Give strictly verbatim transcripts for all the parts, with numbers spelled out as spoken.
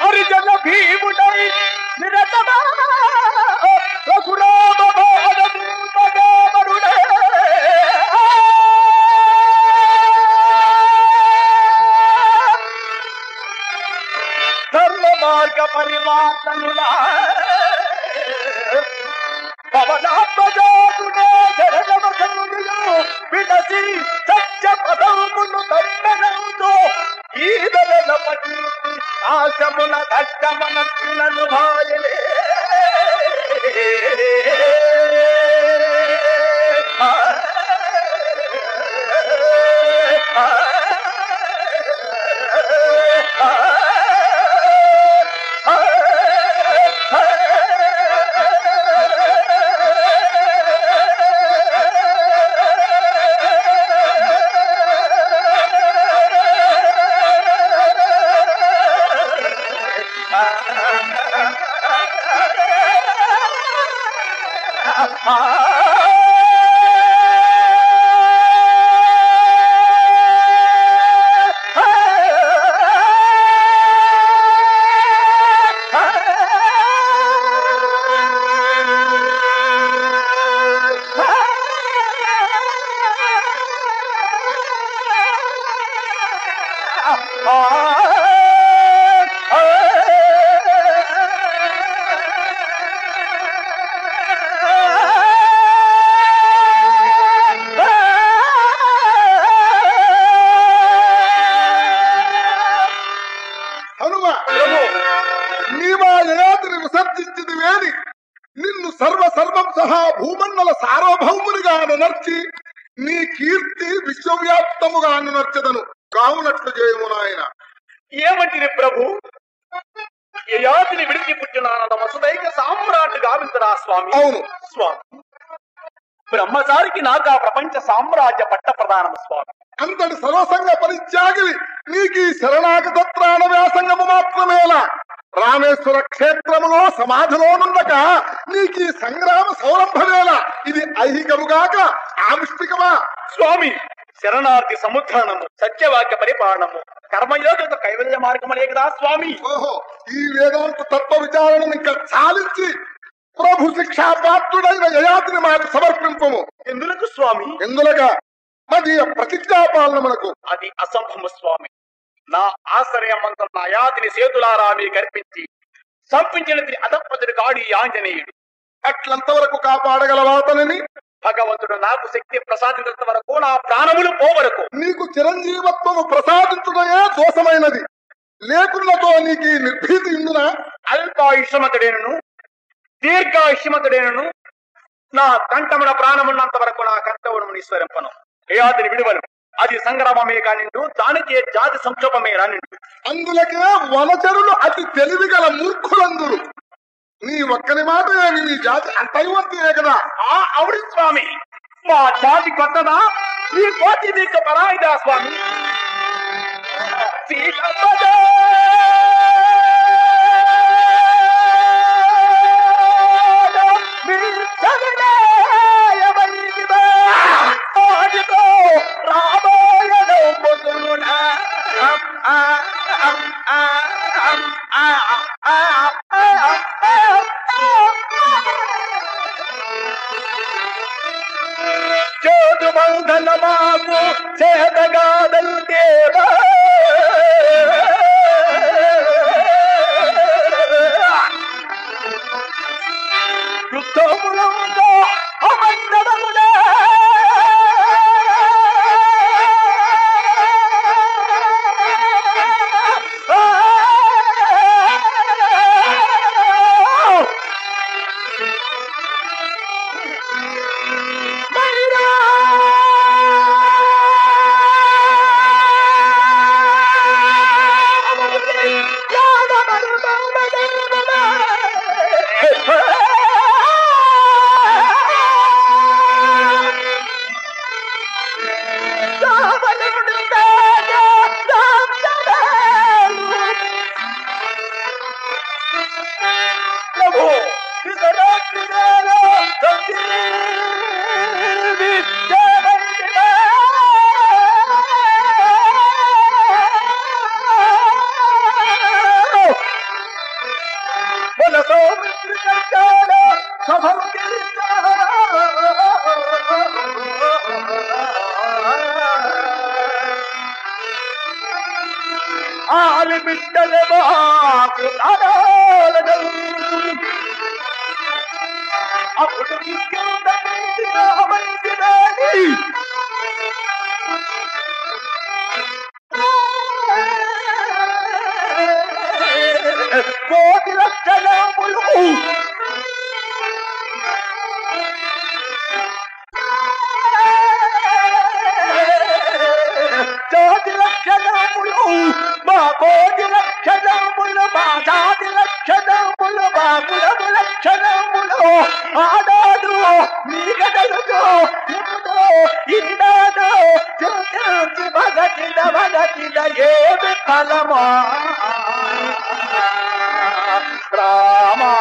హరిజన భీముడై నిరతమా రఘురామ భారతీపదేవరుడే ధర్మ మార్గ పరివార్తనులా పవనాత్మజాతుడే శరణమఖండియు వినసి సత్య పదమును తమ్మెనందు ఈదల పటీతి ఆశమున దట్టమనను భాయలే భూమండల సార్వభౌమునిగా నర్చి నీ కీర్తి విశ్వవ్యాప్తముగా నర్చదను కావునట్లు చేయము నాయన. ఏమంటిని ప్రభు? యయాతిని విడిచి పుట్టినాన వసుదైక సామ్రాట్ గావించరా స్వామి. అవును స్వామి, బ్రహ్మచారికి నాకు ఆ ప్రపంచ సామ్రాజ్య పట్ట ప్రధానము స్వామి. అంతటి సర్వసంగ పరిత్యాగివి నీకు శరణాగతత్రాణ వ్యాసంగము మాత్రమేలా రామేశ్వర క్షేత్రములో సమాధిలోనుండక నీకు సంగ్రామ సౌరంభమేలా ఇది ఐహికముగాక ఆవిష్టికమా స్వామి? శరణార్థి సముద్రణము, సత్యవాక్య పరిపాలనము, కర్మయోగ కైవల్య మార్గమనే కదా స్వామి. ఓహో, ఈ వేదాంత తత్వ విచారణను ఇంకా చాలించి ప్రభు శిక్షా పాత్రుడైన యయాతిని మాకు సమర్పింపము. ఎందులకు స్వామి? ఎందులగా మదీయ ప్రతిజ్ఞాపాలన మనకు అది అసంభవ స్వామి. నా ఆశ్రయమంతా నా యాతిని సేతులారా మీకు అర్పించి సంపించినది అధపతుడు కాడి ఆంజనేయుడు. అట్లంతవరకు కాపాడగలవాతనని భగవంతుడు నాకు శక్తి ప్రసాదించినంత వరకు నా ప్రాణములు పోవరకు నీకు చిరంజీవత్వము ప్రసాదించుటయే దోషమైనది. లేకున్నతో నీకు నిర్భీతి ఇందునా? అల్పాయుష్యమతుడేనను దీర్ఘాయుష్యమతుడేనను నా కంఠమున ప్రాణమున్నంత వరకు నా కర్తవ్యమును ఈశ్వరింపను. యయాతిని విడువను. అది సంగ్రామమే కానిండు, దానికే జాతి సంక్షోభమే రానిండు. అందులకే వనచరులు అతి తెలివి గల మూర్ఖులందురు. నీ ఒక్కని మాట ఏమి నీ జాతి అంతైవంతియే కదా. ఆ అవుడి స్వామి, మా జాతి కొత్తదా? ఈ కోతి మీకు పరాయిదా స్వామి? చోదు బంధన మాకు చేతగాదంటేవా యుద్ధములంగా అమండములే ఆవి బిడ్డల మాకు నారాలదు అప్పుడు కోటి లక్షణములు జాతి లక్షణములు మా కోటి లక్షణములు మా జాతి లక్షణములు మా కులము లక్షణములు ఆనాడు నీగడలుతో ఇప్పుడు ఈనాడు చింతించి భగతిన భగతిన ఏమి ఫలమా రామా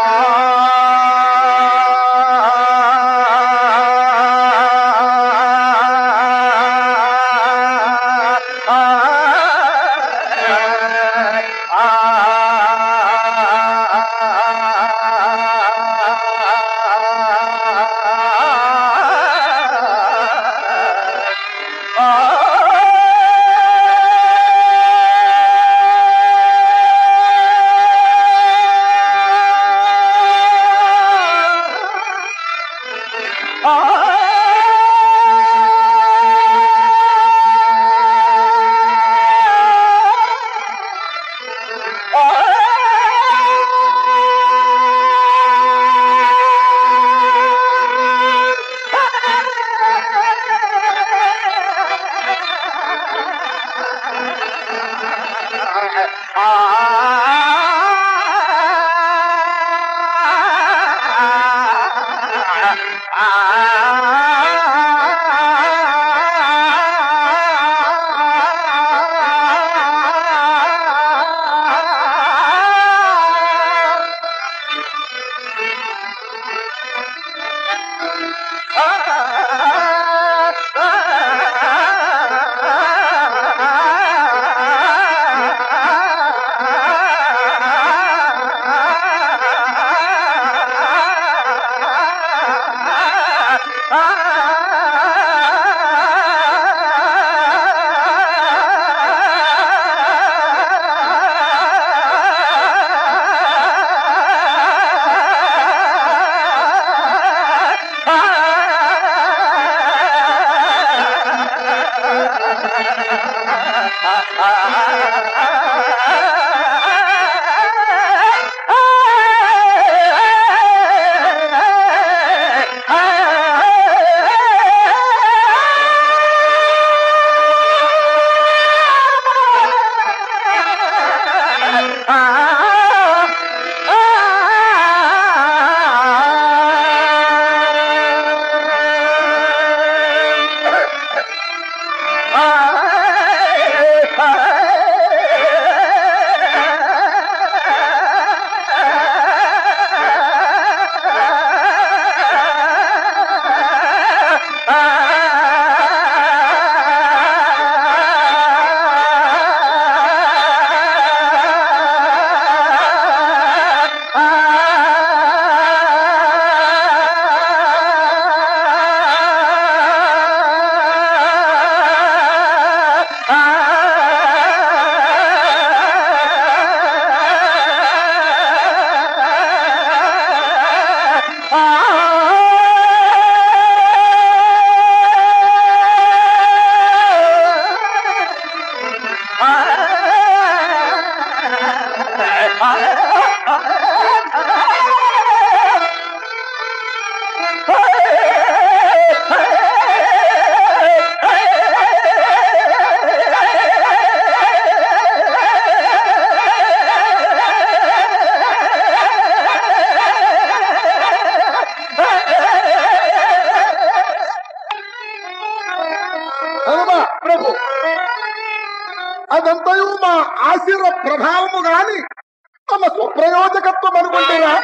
అదంతయు మా ఆశీర్వ ప్రభావము గాని తమ స్వప్రయోజకత్వం అనుకుంటున్నా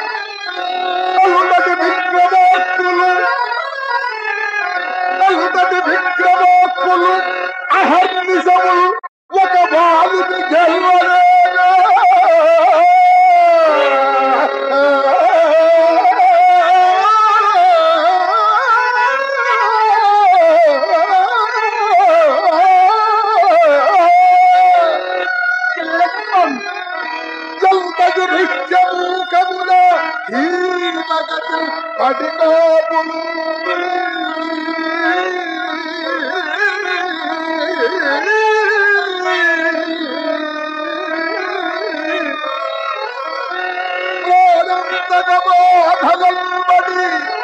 నలుదటి విక్రమోక్కులు నలుదటి విక్రమోక్కులు అహర్నిశములు ఒక బాలుని గెలవలేగా చిల్లక జల్దగి నిత్యము కముల హీనగతి పడికాపులు బాధలబడి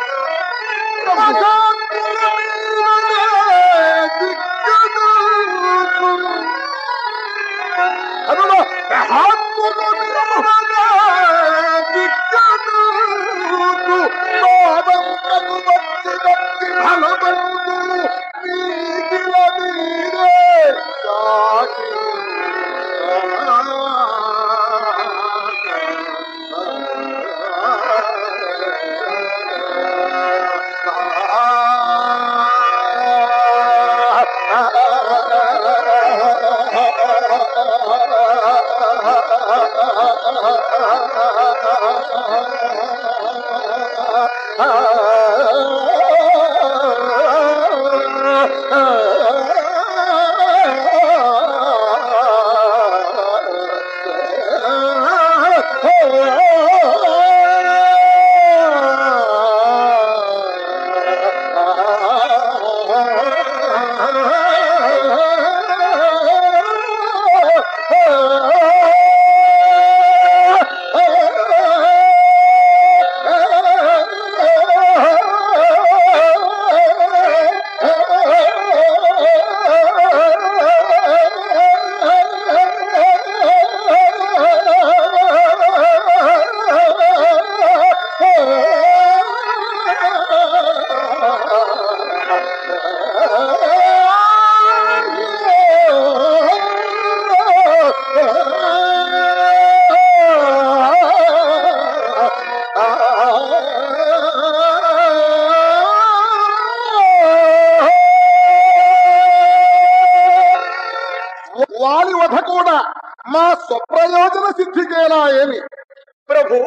వారి వధ కూడా మా స్వప్రయోజన సిద్ధికేలా ఏమి ప్రభు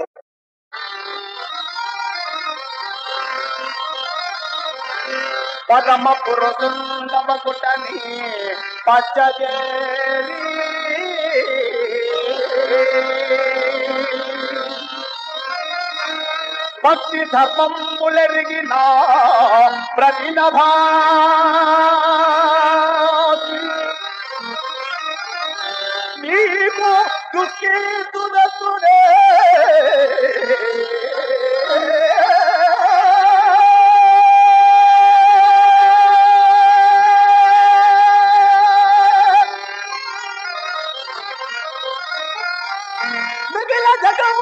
పరమ పురుషుండమగుటని పచ్చజేరి భక్తి ధర్మములెరిగిన ప్రతినభా నీవు దుఃఖితుడతుడే మిగిలిన జగము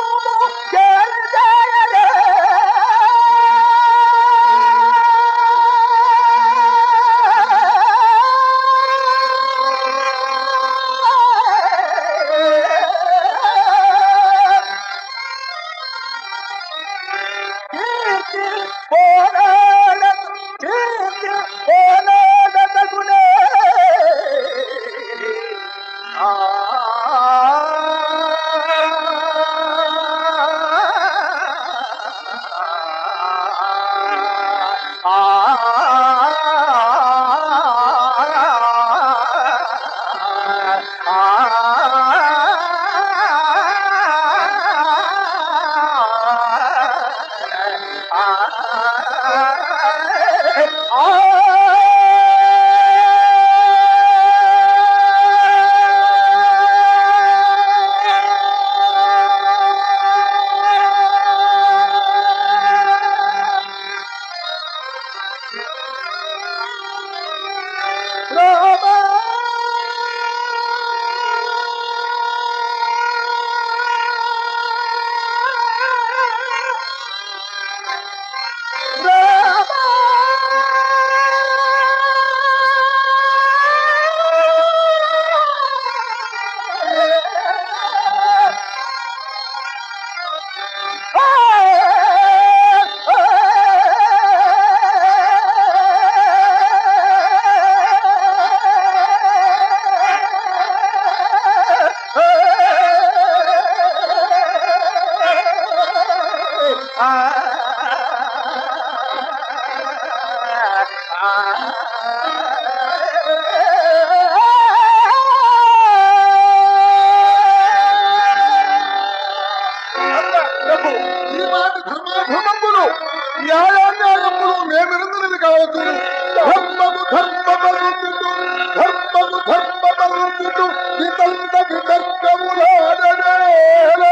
ధర్మాధర్మములు న్యాయాన్యాయములు మేమిరుందునివి కావచ్చు. ధర్మము ధర్మ బలుతుడు ధర్మము ధర్మ బలుతుడు వితంత వితర్కములాడనేలా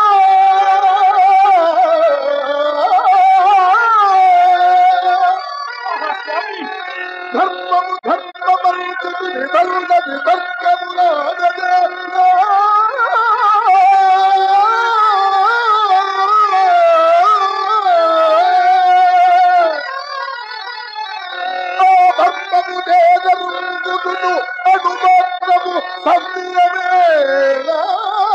ధర్మము ధర్మ బలుతుడు వితంత వితర్కములాడనేలా అడు మాత్రము సంధ్యవేళ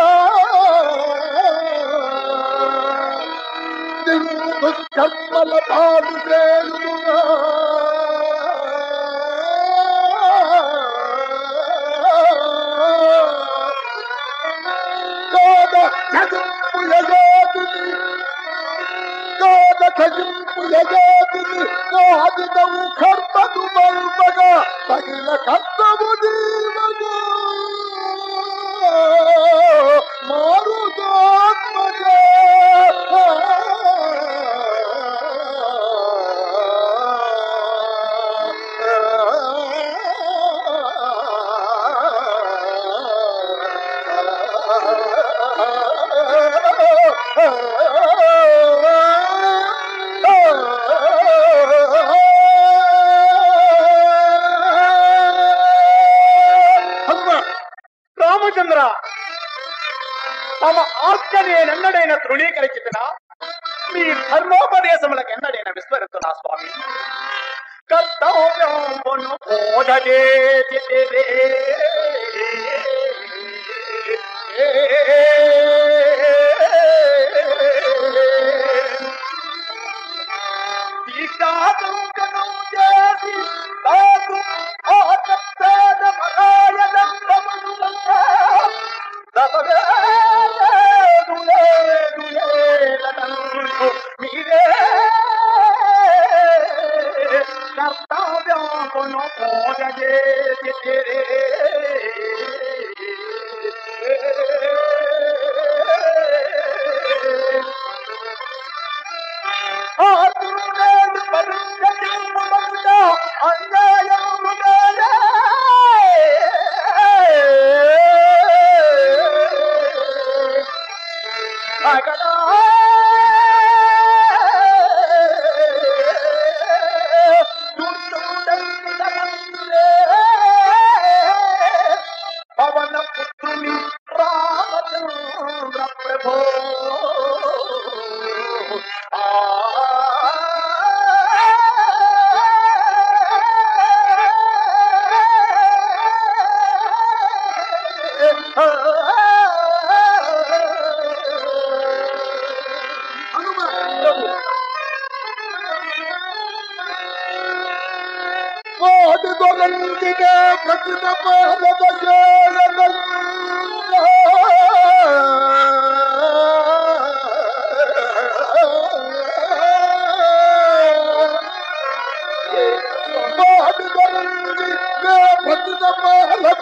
నిన్ను కర్మల పాలు చేయుదుగా కాద చదువు యజాతుని కాద చదువు యజాతుని కాదినవు కర్మను మల్పగా తగిన కర్తము జీవగా మారుదాత్మగా రామచంద్ర, తమ ఆజ్ఞ నేనెన్నడైనా తృణీకరించిన మీ ధర్మోపదేశములకు ఎన్నడైనా విస్మరిస్తున్నా స్వామి. కర్తవ్యం బోధ చేసితిరే దీక్షాకంకణం చేసి నాకు ఆచప్తాద మహాయనం రమణులంతా మీరే కర్తవ్యం బోధ చేసితిరే పవన పుత్రుని రామచంద్ర ప్రభో వాటి దొరంగిగా ప్రతిన పాలద వాటి దొరంగిగా ప్రతిన పాలద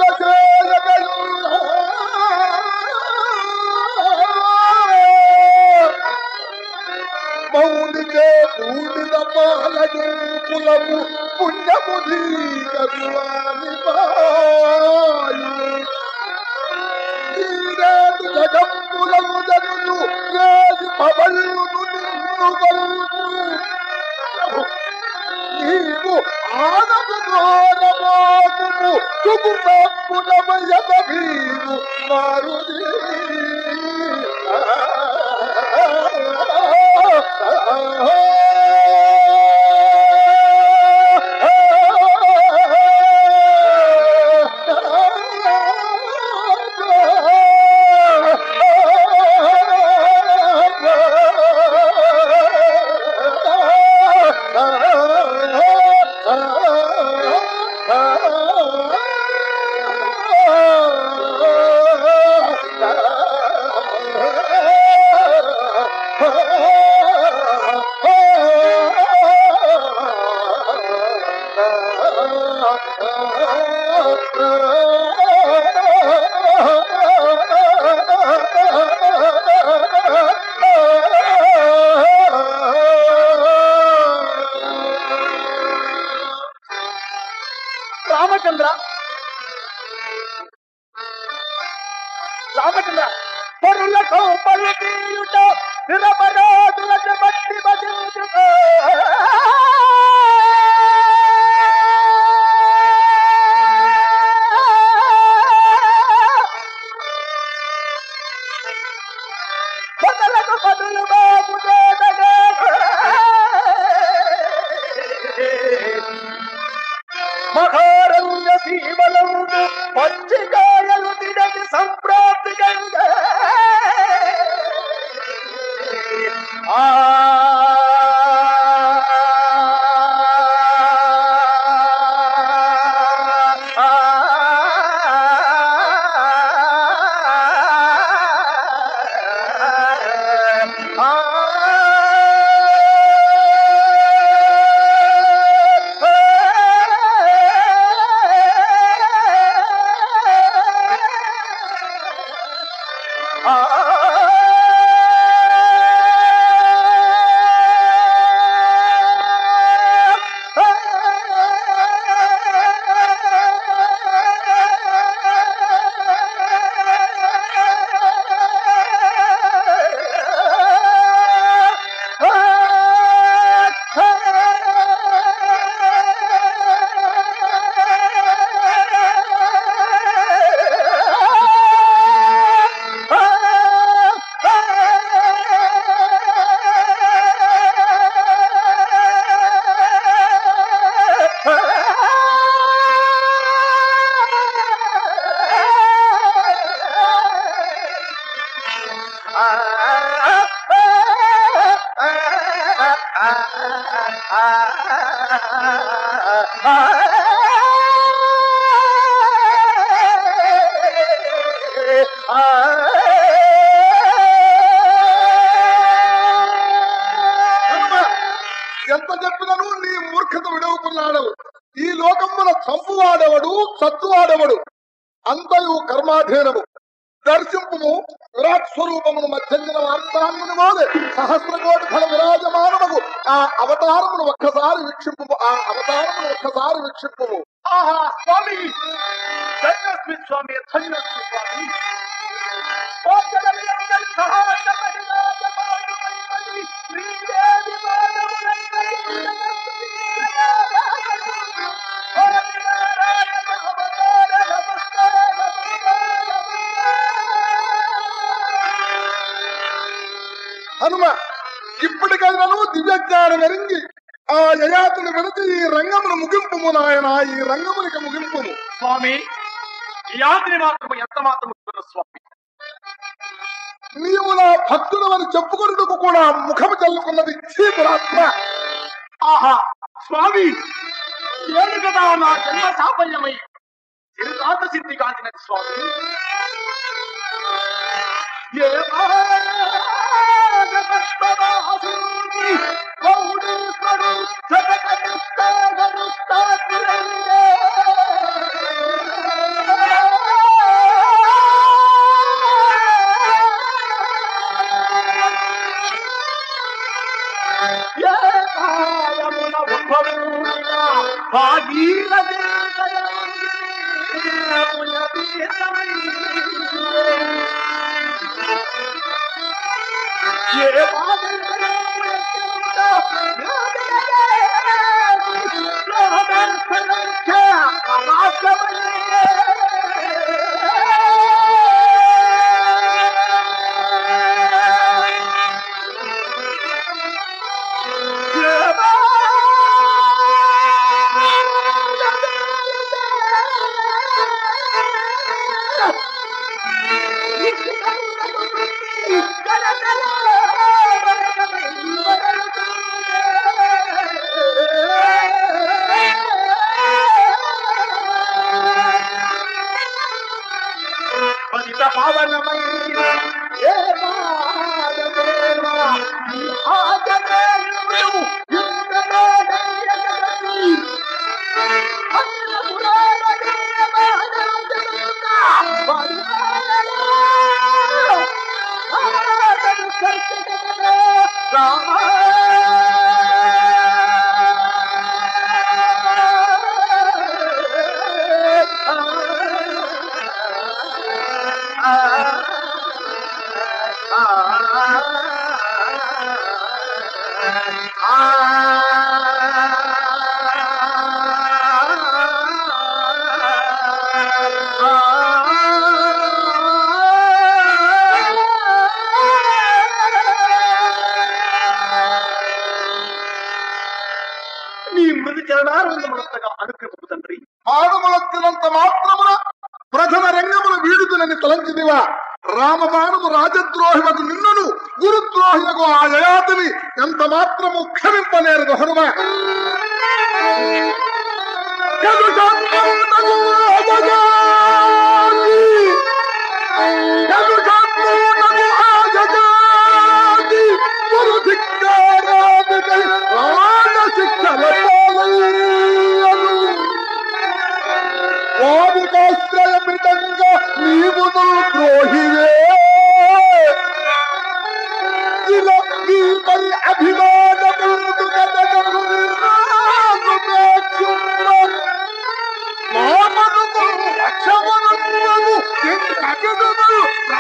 మౌనికే పూడిన పాలదు కులము పుణ్యము ధీకరువాని పాయు ఈరేదు జగంబులము జనులు ఏది పవళ్ళును నిన్ను గల్పు నీవు ఆనదు ఘోరమోకుము సుగుణమునమయత భీము మారుది పరులకు పలికియుట నిరపరాధులను బట్టి భజించుకో. బదలకు బదులు బాబు చేతగా మహారంగ శీవలందు పచ్చికాయలు తినది సంప్రాప్తి గంగ. ఆ ఎంత చెప్పినను నీ మూర్ఖత విడవుకున్నాడు. ఈ లోకమున చంపువాడెవడు, చచ్చువాడెవడు, అంతయు కర్మాధీనము. దర్శింపుము విరాట్ స్వరూపమును మధ్యంజన వార్తాన్ముని మోదే సహస్రకోటి ఫల విరాజమానముకు ఆ అవతారమును ఒక్కసారి వీక్షింపు. ఆ అవతారమును ఒక్కసారి వీక్షింపు. ఆహా స్వామి, ధన్యస్మి స్వామి, ధన్యస్మి స్వామి. హనుమ, ఇప్పటికైనాను దివ్యజ్ఞానం ఎరింగి ఆ యయాతుని విడిచి ఈ రంగమును ముగింపుము నాయన, ఈ రంగమునికి ముగింపుము. స్వామి, ఈ యాత్రి మాత్రము ఎంత మాత్రము స్వామి. నీవు నా భక్తులు అని చెప్పుకున్నకు కూడా ముఖము చల్లుకున్నది చీపురాత్మ. ఆహా స్వామి, ఏడు కదా నా జన్మ సాఫల్యమై తిరుగాత సిద్ధి కాంచినది స్వామి. నీ మృదు చరణారంగములంతగా అనుకరింపు తండ్రి. పాదములెత్తినంత మాత్రమున ప్రథమ రంగమును వీడుతునని తలంచిదివా? రామబాణము రాజద్రోహిమకు నిన్నును గురుద్రోహిమకు ఆ యయాతిని ఎంత మాత్రము క్షమింపనేరదు హనుమ. వాదికాశ్రయమితంగా నీవు ద్రోహివే ఇలా నీపై అభిమానముందు కదగను మామను రక్షమనము కగదము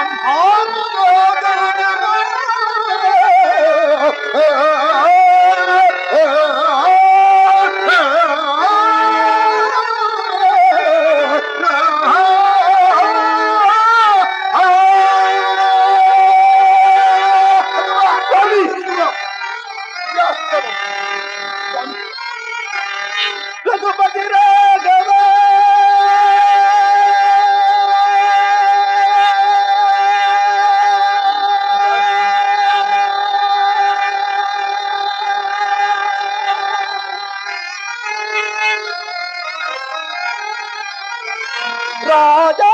రఘుపతి రాఘవ రాజా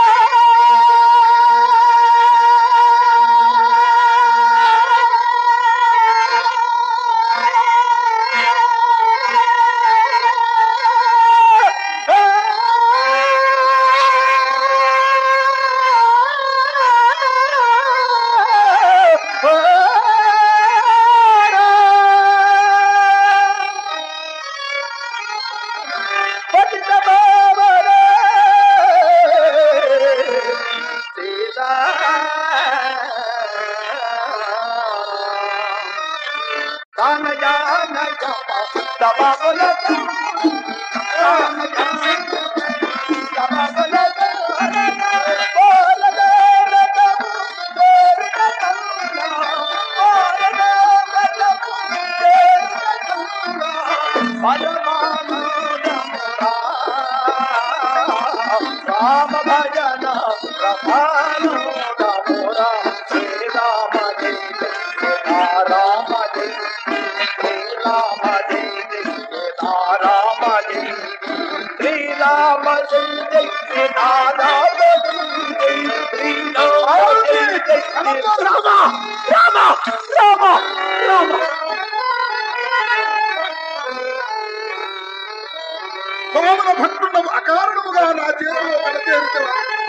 రామ భజన ప్రధాన రామ రామ పవన భక్తుడము అకారణముగా నా చేతిలో కడతేరుతావా?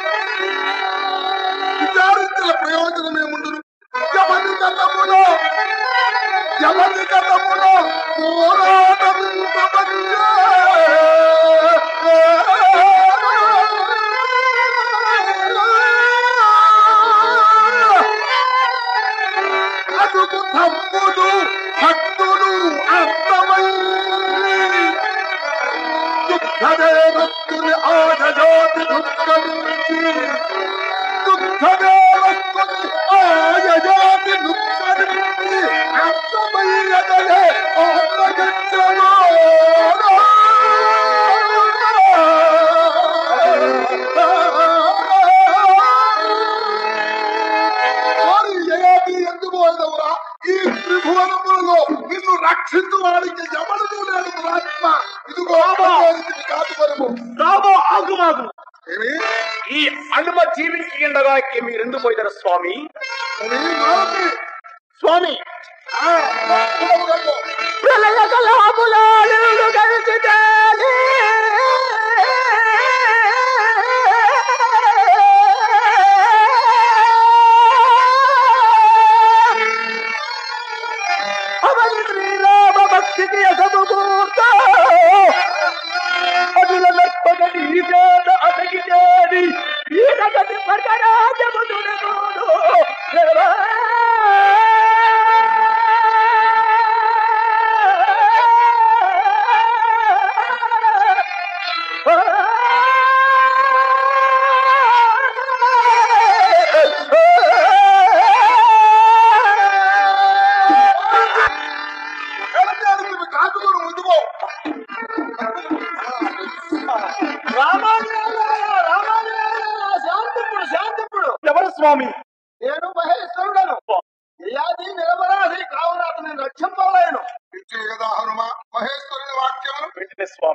విచారించిన ప్రయోజనమేముండును? ఎవరి గతములో ఎవరి గతములో పోరాటము అదుకు తమ్ముడు భక్తుడు అర్థమై దుఃఖదే భక్తుని ఆజజాతి దుఃఖించి దుఃఖదే భక్తుని ఆజజాతి దుఃఖించి అర్థమయ్యదే ఆత్మగచ్చలో ఎందుకోదవురా? ఈ త్రిభువనములలో నిన్ను రక్షించు వాడికి ఎవరు లేడు ఆత్మ. ఇదిగో కాదు మనము రామో ఆగుమాగు. ఏమి ఈ హనుమ జీవించి ఉండగా మీరెందుకు పోయిదారు స్వామి? స్వామి ప్రళయ కలాములు కలిసి అవని శ్రీరామ భక్తికి అసమూర్త అదుల నర్పగని చేత అతగితేది ఈ నగతి పర్గరాజమును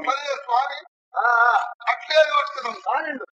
స్వామి మరి స్వామి ఆ, అట్లే వస్తున్నాం కానిండు